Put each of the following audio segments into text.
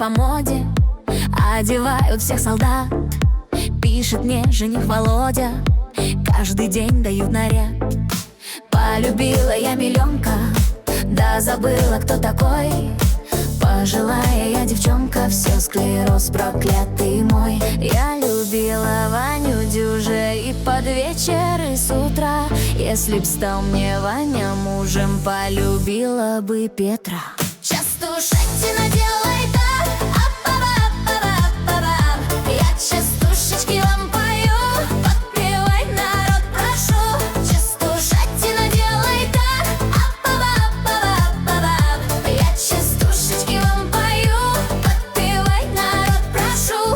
по моде одевают всех солдат. Пишет мне жених Володя, каждый день дают наряд. Полюбила я миллионка, да забыла, кто такой. Пожилая я девчонка, все склероз проклятый мой. Я любила Ваню дюже и под вечер, и с утра. Если б стал мне Ваня мужем, полюбила бы Петра. Частушетина делай так, ап-па-па-па-па-па. Я частушечки вам пою, подпевай, народ, прошу. Частушетина делай так, ап-па-па-па-па-па. Я частушечки вам пою, подпевай, народ, прошу.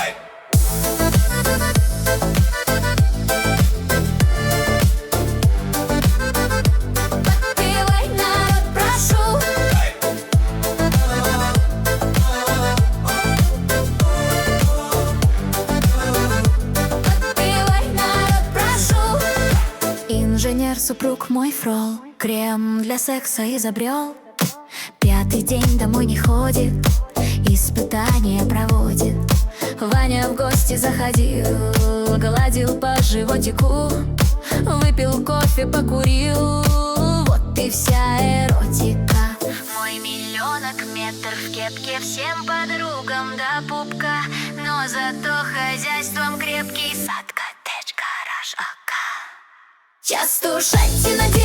Подпевай, народ, прошу. Инженер, супруг мой фрол, крем для секса изобрел. 5-й день домой не ходит, испытания проводит. Ваня в гости заходил, гладил по животику, выпил кофе, покурил, вот и вся эротика. Мой миллионок, метр в кепке, всем подругам до пупка, но зато хозяйством крепкий, сад, коттедж, гараж, ага. Частушетина делай.